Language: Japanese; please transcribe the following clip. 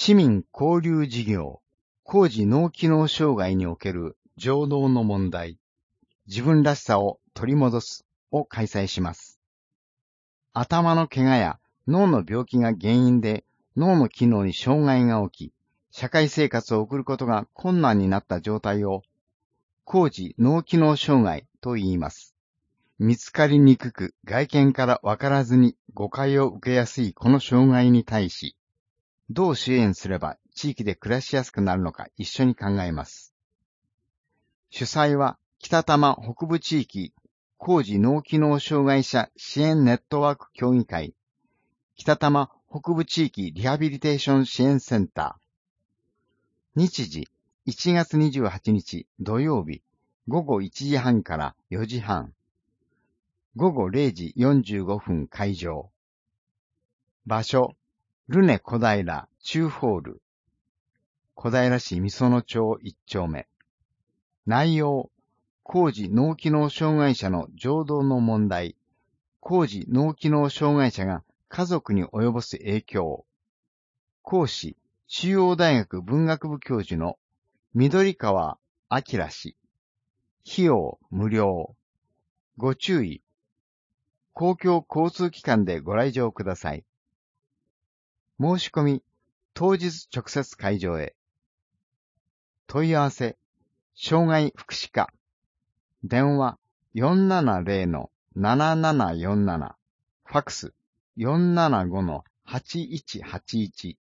市民交流事業、高次脳機能障害における情動の問題、自分らしさを取り戻すを開催します。頭の怪我や脳の病気が原因で脳の機能に障害が起き、社会生活を送ることが困難になった状態を、高次脳機能障害と言います。見つかりにくく外見からわからずに誤解を受けやすいこの障害に対し、どう支援すれば地域で暮らしやすくなるのか一緒に考えます。主催は北多摩北部地域高次脳機能障害者支援ネットワーク協議会、北多摩北部地域リハビリテーション支援センター。日時1月28日土曜日午後1時半から4時半。午後0時45分開場。場所、ルネ小平中ホール。小平市美園町1丁目。内容、高次脳機能障害者の情動の問題。高次脳機能障害者が家族に及ぼす影響。講師、中央大学文学部教授の緑川明氏。費用無料。ご注意。公共交通機関でご来場ください。申し込み、当日直接会場へ。問い合わせ、障害福祉課。電話 470-7747。ファクス 475-8181。